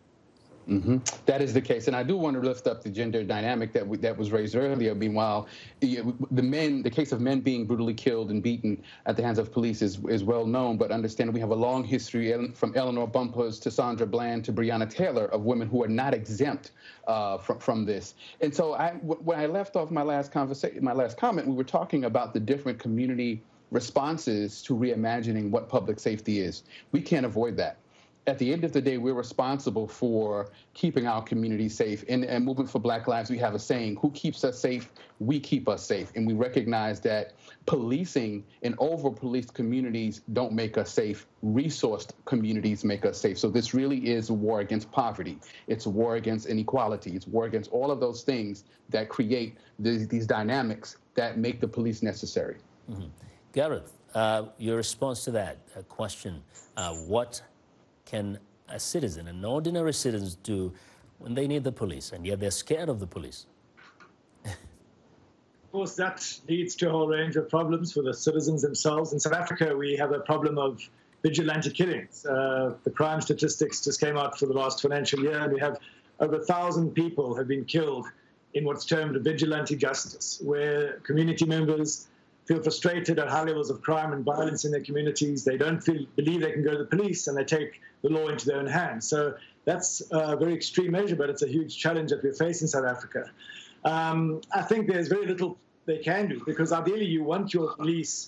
Mm-hmm. That is the case, and I do want to lift up the gender dynamic that we, that was raised earlier. Meanwhile, the men, the case of men being brutally killed and beaten at the hands of police is is well known. But understand we have a long history from Eleanor Bumpurs to Sandra Bland to Breonna Taylor of women who are not exempt uh, from from this. And so, I, when I left off my last conversation, my last comment, we were talking about the different community responses to reimagining what public safety is. We can't avoid that. At the end of the day, we're responsible for keeping our community safe. In, in Movement for Black Lives, we have a saying, who keeps us safe? We keep us safe. And we recognize that policing in over-policed communities don't make us safe. Resourced communities make us safe. So this really is a war against poverty. It's a war against inequality. It's a war against all of those things that create these, these dynamics that make the police necessary. Mm-hmm. Gareth, uh, your response to that uh, question, uh, what can a citizen, an ordinary citizen, do when they need the police and yet they're scared of the police? Of course, that leads to a whole range of problems for the citizens themselves. In South Africa, we have a problem of vigilante killings. Uh, the crime statistics just came out for the last financial year, and we have over a thousand people have been killed in what's termed vigilante justice, where community members feel frustrated at high levels of crime and violence in their communities. They don't feel, believe they can go to the police, and they take the law into their own hands. So that's a very extreme measure, but it's a huge challenge that we face in South Africa. Um, I think there's very little they can do, because ideally you want your police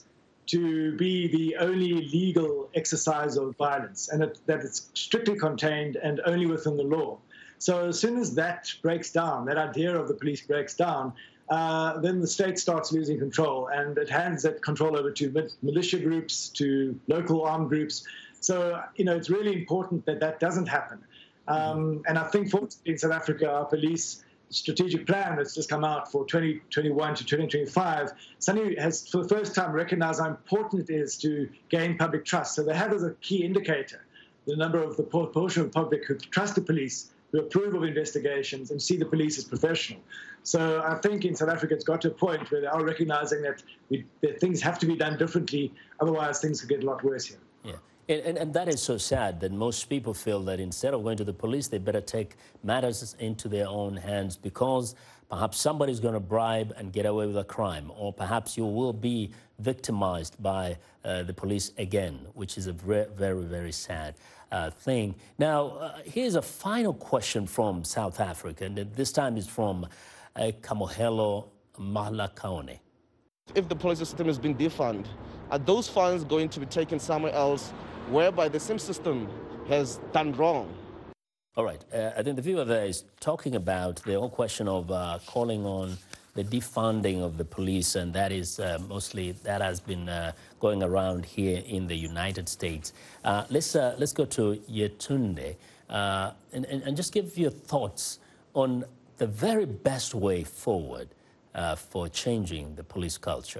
to be the only legal exercise of violence, and that, that it's strictly contained and only within the law. So as soon as that breaks down, that idea of the police breaks down, Uh, then the state starts losing control, and it hands that control over to militia groups, to local armed groups. So, you know, it's really important that that doesn't happen. Um, and I think, fortunately, in South Africa, our police strategic plan that's just come out for twenty twenty-one to twenty twenty-five suddenly has, for the first time, recognized how important it is to gain public trust. So they have as a key indicator the number of the proportion of the public who trust the police, who approve of investigations and see the police as professional. So I think in South Africa it's got to a point where they are recognizing that, we, that things have to be done differently, otherwise things could get a lot worse here. Yeah, and, and, and that is so sad that most people feel that instead of going to the police, they better take matters into their own hands because perhaps somebody's going to bribe and get away with a crime, or perhaps you will be victimized by uh, the police again, which is a very, very, very sad uh, thing. Now, uh, here's a final question from South Africa, and this time is from uh, Kamohelo Mahlakaone. If the police system is being defunded, are those funds going to be taken somewhere else whereby the same system has done wrong? All right. Uh, I think the viewer there is talking about the whole question of uh, calling on the defunding of the police, and that is uh, mostly, that has been uh, going around here in the United States. Uh, let's, uh, let's go to Yetunde uh, and, and, and just give your thoughts on the very best way forward uh, for changing the police culture.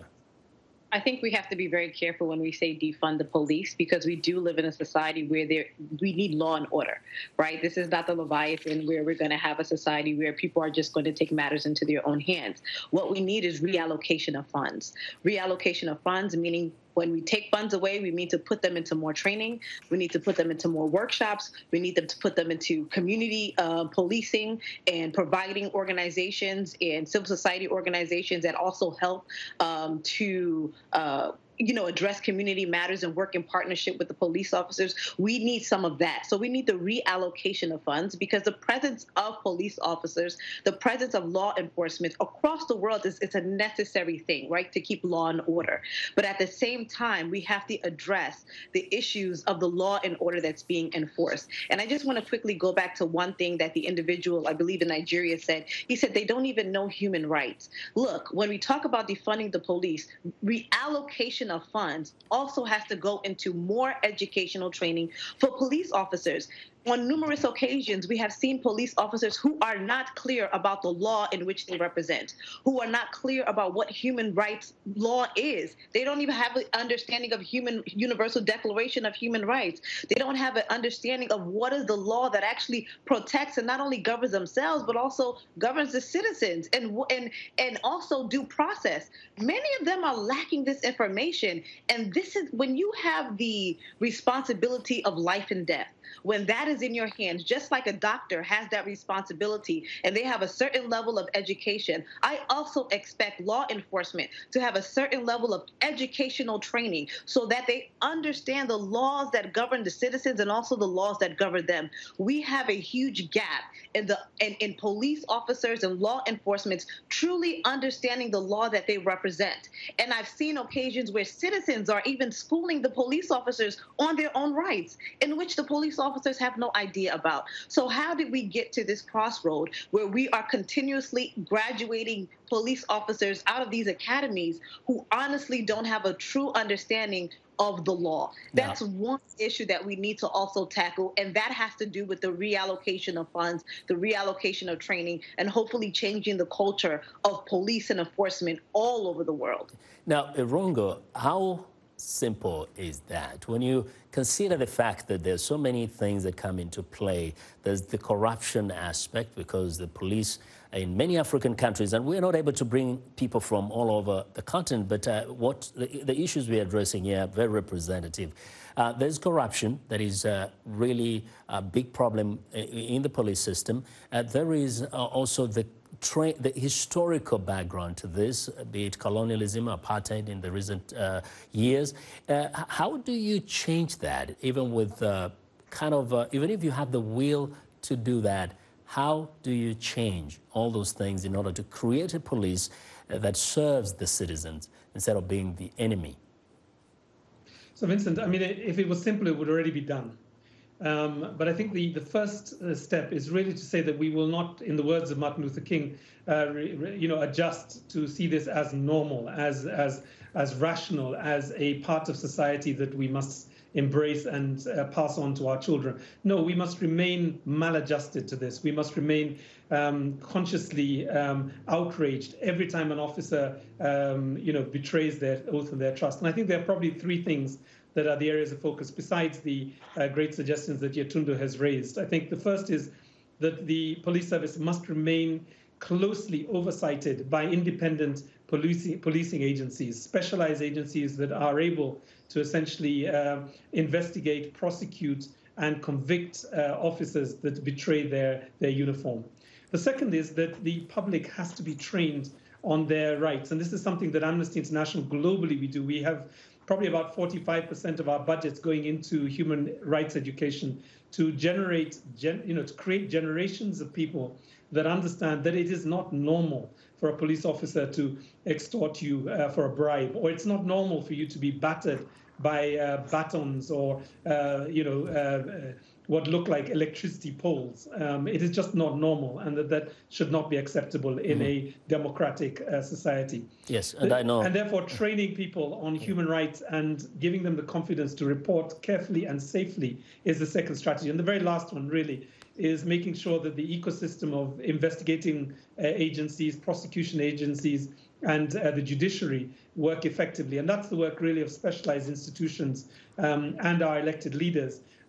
I think we have to be very careful when we say defund the police, because we do live in a society where there we need law and order, right? This is not the Leviathan where we're going to have a society where people are just going to take matters into their own hands. What we need is reallocation of funds. Reallocation of funds, meaning When we take funds away, we need to put them into more training. We need to put them into more workshops. We need them to put them into community uh, policing and providing organizations and civil society organizations that also help um, to uh, you know, address community matters and work in partnership with the police officers. We need some of that. So we need the reallocation of funds, because the presence of police officers, the presence of law enforcement across the world is it's a necessary thing, right, to keep law and order. But at the same time, we have to address the issues of the law and order that's being enforced. And I just want to quickly go back to one thing that the individual, I believe in Nigeria, said. He said they don't even know human rights. Look, when we talk about defunding the police, reallocation of funds also has to go into more educational training for police officers. On numerous occasions, we have seen police officers who are not clear about the law in which they represent, who are not clear about what human rights law is. They don't even have an understanding of human Universal Declaration of Human Rights. They don't have an understanding of what is the law that actually protects and not only governs themselves, but also governs the citizens and, and, and also due process. Many of them are lacking this information. And this is when you have the responsibility of life and death. When that is in your hands, just like a doctor has that responsibility and they have a certain level of education, I also expect law enforcement to have a certain level of educational training so that they understand the laws that govern the citizens and also the laws that govern them. We have a huge gap in the in, in police officers and law enforcement truly understanding the law that they represent. And I've seen occasions where citizens are even schooling the police officers on their own rights, in which the police officers have no idea about. So how did we get to this crossroad where we are continuously graduating police officers out of these academies who honestly don't have a true understanding of the law? That's yeah. one issue that we need to also tackle, and that has to do with the reallocation of funds, the reallocation of training, and hopefully changing the culture of police and enforcement all over the world. Now, Irungo, how simple is that? When you consider the fact that there's so many things that come into play, there's the corruption aspect, because the police in many African countries, and we're not able to bring people from all over the continent, but uh, what the, the issues we're addressing here are very representative. Uh, there's corruption that is uh, really a big problem in the police system. Uh, there is uh, also the Tra the historical background to this, be it colonialism, apartheid in the recent uh, years. Uh, how do you change that, even with uh, kind of, uh, even if you have the will to do that, how do you change all those things in order to create a police uh, that serves the citizens instead of being the enemy? So, Vincent, I mean, if it was simple, it would already be done. Um, but I think the, the first uh, step is really to say that we will not, in the words of Martin Luther King, uh, re, re, you know, adjust to see this as normal, as, as, as rational, as a part of society that we must embrace and uh, pass on to our children. No, we must remain maladjusted to this. We must remain um, consciously um, outraged every time an officer, um, you know, betrays their oath and their trust. And I think there are probably three things that are the areas of focus besides the uh, great suggestions that Yetunde has raised. I think the first is that the police service must remain closely oversighted by independent policing, policing agencies, specialized agencies that are able to essentially uh, investigate, prosecute, and convict uh, officers that betray their, their uniform. The second is that the public has to be trained on their rights. And this is something that Amnesty International globally we do. We have probably about forty-five percent of our budgets going into human rights education to generate, gen, you know, to create generations of people that understand that it is not normal for a police officer to extort you uh, for a bribe, or it's not normal for you to be battered by uh, batons or, uh, you know, uh, uh, what look like electricity poles. Um, it is just not normal, and that, that should not be acceptable in mm. a democratic uh, society. Yes, and I know. And therefore, training people on human rights and giving them the confidence to report carefully and safely is the second strategy. And the very last one, really, is making sure that the ecosystem of investigating uh, agencies, prosecution agencies, and uh, the judiciary work effectively. And that's the work, really, of specialized institutions um, and our elected leaders.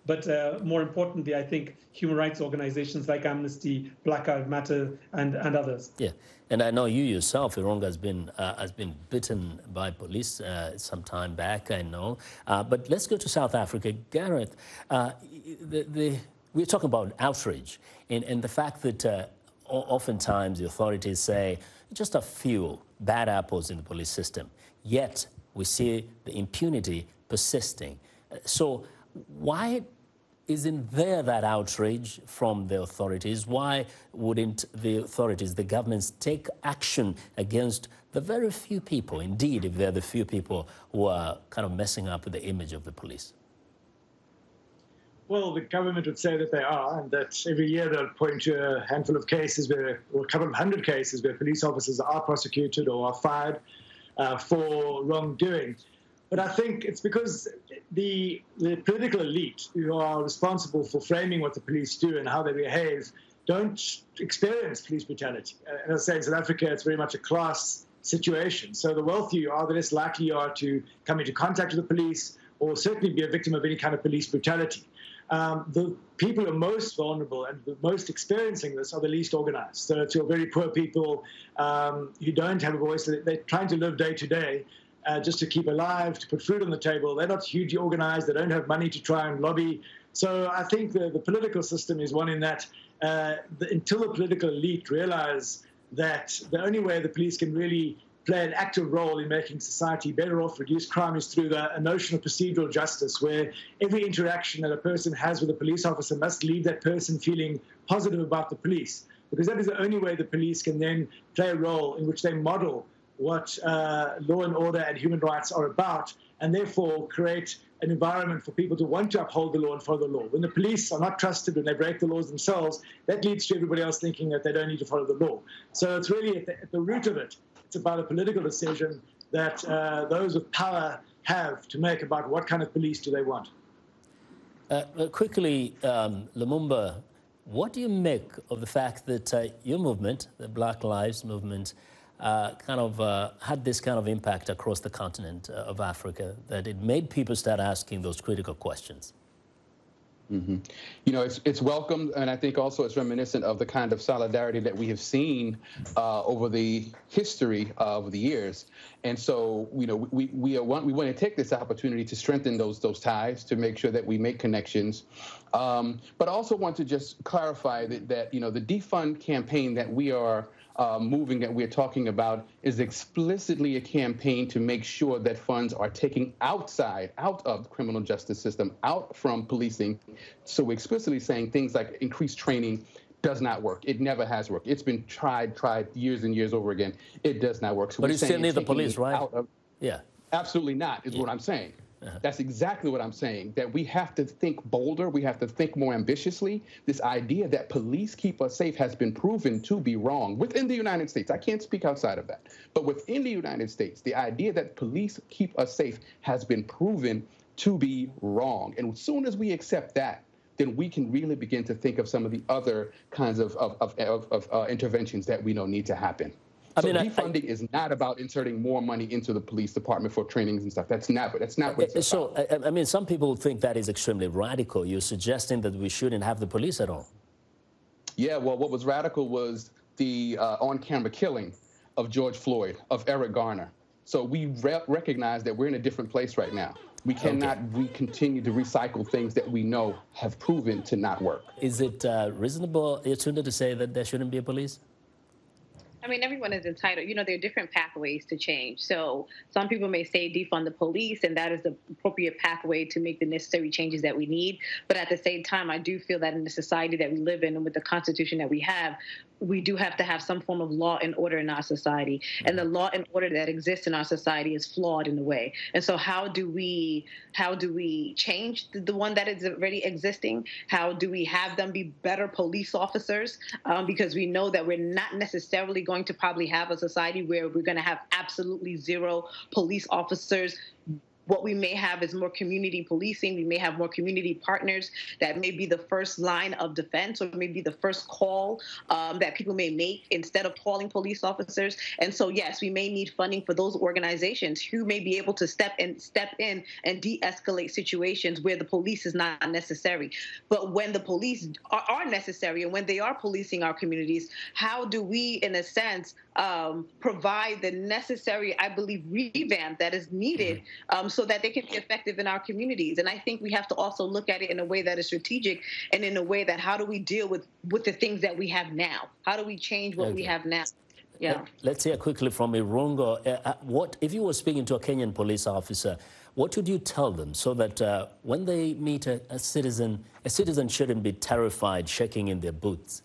But uh, more importantly, I think human rights organizations like Amnesty, Black Lives Matter, and, and others. Yeah, and I know you yourself, Irunga, has been uh, has been bitten by police uh, some time back, I know. Uh, but let's go to South Africa. Gareth, uh, the, the, we're talking about outrage and, and the fact that uh, oftentimes the authorities say just a few bad apples in the police system, yet we see the impunity persisting. So why isn't there that outrage from the authorities? Why wouldn't the authorities, the governments, take action against the very few people, indeed, if they're the few people who are kind of messing up the image of the police? Well, the government would say that they are, and that every year they'll point to a handful of cases, where, or a couple of hundred cases, where police officers are prosecuted or are fired uh, for wrongdoing. But I think it's because the, the political elite who are responsible for framing what the police do and how they behave don't experience police brutality. And as I say, in South Africa, it's very much a class situation. So the wealthier you are, the less likely you are to come into contact with the police or certainly be a victim of any kind of police brutality. Um, the people who are most vulnerable and the most experiencing this are the least organized. So it's your very poor people um, who don't have a voice. They're trying to live day to day. Uh, just to keep alive, to put food on the table. They're not hugely organized. They don't have money to try and lobby. So I think the, the political system is one in that uh, the, until the political elite realize that the only way the police can really play an active role in making society better off, reduce crime, is through the, a notion of procedural justice, where every interaction that a person has with a police officer must leave that person feeling positive about the police, because that is the only way the police can then play a role in which they model what uh, law and order and human rights are about, and therefore create an environment for people to want to uphold the law and follow the law. When the police are not trusted, when they break the laws themselves, that leads to everybody else thinking that they don't need to follow the law. So it's really at the, at the root of it, it's about a political decision that uh, those with power have to make about what kind of police do they want. Uh, quickly, um, Lumumba, what do you make of the fact that uh, your movement, the Black Lives Movement, Uh, kind of uh, had this kind of impact across the continent uh, of Africa, that it made people start asking those critical questions? Mm-hmm. You know, it's it's welcomed, and I think also it's reminiscent of the kind of solidarity that we have seen uh, over the history of the years. And so, you know, we we want we want to take this opportunity to strengthen those those ties, to make sure that we make connections, um, but also want to just clarify that that you know the defund campaign that we are Uh, moving that we're talking about is explicitly a campaign to make sure that funds are taken outside, out of the criminal justice system, out from policing. So we're explicitly saying things like increased training does not work. It never has worked. It's been tried, tried years and years over again. It does not work. So but you still need the police, right? Of, yeah. Absolutely not, is yeah. what I'm saying. Uh-huh. That's exactly what I'm saying, that we have to think bolder. We have to think more ambitiously. This idea that police keep us safe has been proven to be wrong within the United States. I can't speak outside of that. But within the United States, the idea that police keep us safe has been proven to be wrong. And as soon as we accept that, then we can really begin to think of some of the other kinds of, of, of, of, of uh, interventions that we know need to happen. I mean, so defunding I, I, is not about inserting more money into the police department for trainings and stuff. That's not. That's not what it's so, about. So, I, I mean, some people think that is extremely radical. You're suggesting that we shouldn't have the police at all. Yeah. Well, what was radical was the uh, on-camera killing of George Floyd, of Eric Garner. So we re recognize that we're in a different place right now. We cannot okay. we continue to recycle things that we know have proven to not work. Is it uh, reasonable, Itunda, to say that there shouldn't be a police? I mean, everyone is entitled. You know, there are different pathways to change. So some people may say defund the police, and that is the appropriate pathway to make the necessary changes that we need. But at the same time, I do feel that in the society that we live in and with the Constitution that we have, we do have to have some form of law and order in our society. And the law and order that exists in our society is flawed in a way. And so how do we how do we change the, the one that is already existing? How do we have them be better police officers? Um, because we know that we're not necessarily going to probably have a society where we're going to have absolutely zero police officers what we may have is more community policing. We may have more community partners that may be the first line of defense or maybe the first call um, that people may make instead of calling police officers. And so, yes, we may need funding for those organizations who may be able to step in, step in and de-escalate situations where the police is not necessary. But when the police are, are necessary and when they are policing our communities, how do we, in a sense, um, provide the necessary, I believe, revamp that is needed um, so that they can be effective in our communities? And I think we have to also look at it in a way that is strategic and in a way that how do we deal with, with the things that we have now? How do we change what okay. we have now? Yeah. Let's hear quickly from Irungo. Uh, what, if you were speaking to a Kenyan police officer, what would you tell them so that uh, when they meet a, a citizen, a citizen shouldn't be terrified, shaking in their boots?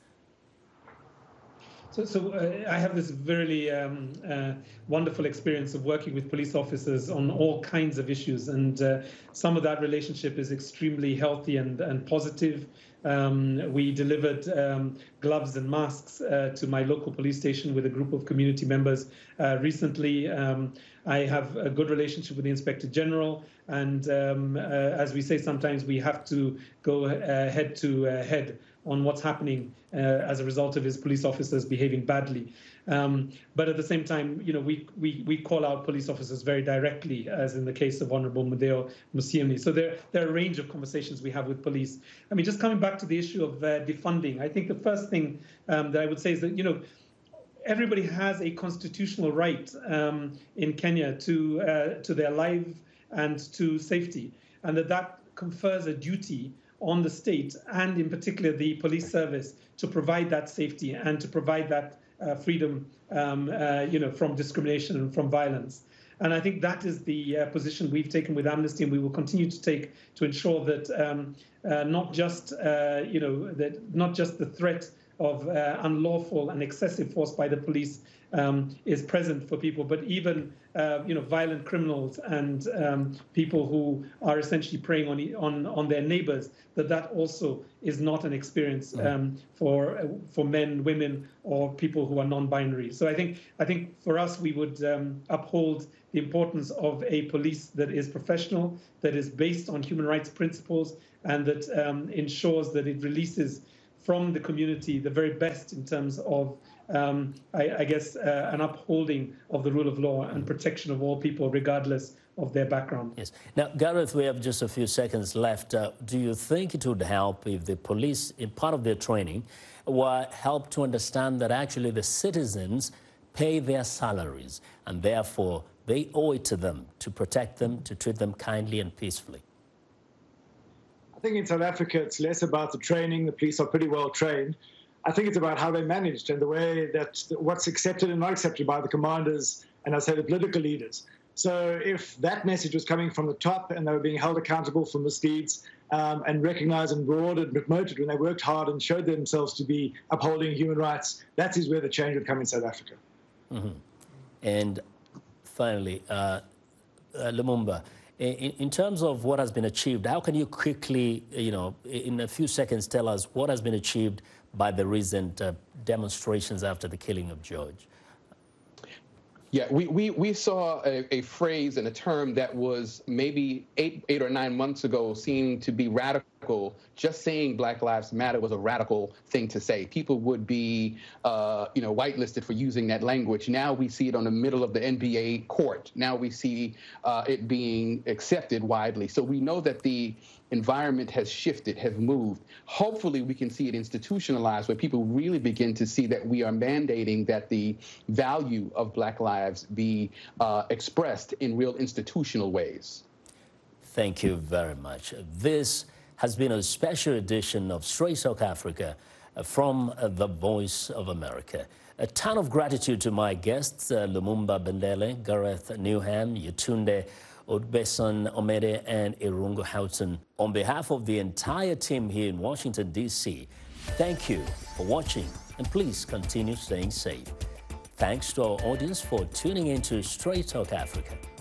So, so uh, I have this very um, uh, wonderful experience of working with police officers on all kinds of issues, and uh, some of that relationship is extremely healthy and, and positive. Um, we delivered um, gloves and masks uh, to my local police station with a group of community members uh, recently. Um, I have a good relationship with the Inspector General, and um, uh, as we say, sometimes we have to go uh, head to uh, head on what's happening uh, as a result of his police officers behaving badly. Um, but at the same time, you know, we, we, we call out police officers very directly, as in the case of Honorable Mudeo Musiemi. So there, there are a range of conversations we have with police. I mean, just coming back to the issue of uh, defunding, I think the first thing um, that I would say is that, you know, everybody has a constitutional right um, in Kenya to, uh, to their life and to safety, and that that confers a duty on the state and in particular the police service to provide that safety and to provide that uh, freedom um, uh, you know, from discrimination and from violence. And I think that is the uh, position we've taken with Amnesty, and we will continue to take to ensure that um, uh, not just uh, you know that not just the threat of uh, unlawful and excessive force by the police um, is present for people, but even uh, you know violent criminals and um, people who are essentially preying on on on their neighbors, that that also is not an experience um, for uh, for men, women, or people who are non-binary. So I think I think for us we would um, uphold the importance of a police that is professional, that is based on human rights principles, and that um, ensures that it releases from the community the very best in terms of, um, I, I guess, uh, an upholding of the rule of law and protection of all people, regardless of their background. Yes. Now, Gareth, we have just a few seconds left. Uh, do you think it would help if the police, in part of their training, were helped to understand that actually the citizens pay their salaries and therefore they owe it to them to protect them, to treat them kindly and peacefully? I think in South Africa, it's less about the training. The police are pretty well trained. I think it's about how they're managed and the way that what's accepted and not accepted by the commanders and I say the political leaders. So if that message was coming from the top and they were being held accountable for misdeeds um, and recognized and rewarded and promoted when they worked hard and showed themselves to be upholding human rights, that is where the change would come in South Africa. Mm-hmm. And finally, uh, uh, Lumumba, In, in terms of what has been achieved, how can you quickly, you know, in a few seconds, tell us what has been achieved by the recent uh, demonstrations after the killing of George? Yeah, we, we, we saw a, a phrase and a term that was maybe eight, eight or nine months ago seen to be radical. Just saying Black Lives Matter was a radical thing to say. People would be, uh, you know, whitelisted for using that language. Now we see it on the middle of the N B A court. Now we see uh, it being accepted widely. So we know that the environment has shifted, has moved. Hopefully we can see it institutionalized where people really begin to see that we are mandating that the value of Black lives be uh, expressed in real institutional ways. Thank you very much. This has been a special edition of Straight Talk Africa from The Voice of America. A ton of gratitude to my guests, uh, Lumumba Bendele, Gareth Newham, Yetunde Odbeson Omede, and Irungo Houghton. On behalf of the entire team here in Washington, D C, thank you for watching, and please continue staying safe. Thanks to our audience for tuning in to Straight Talk Africa.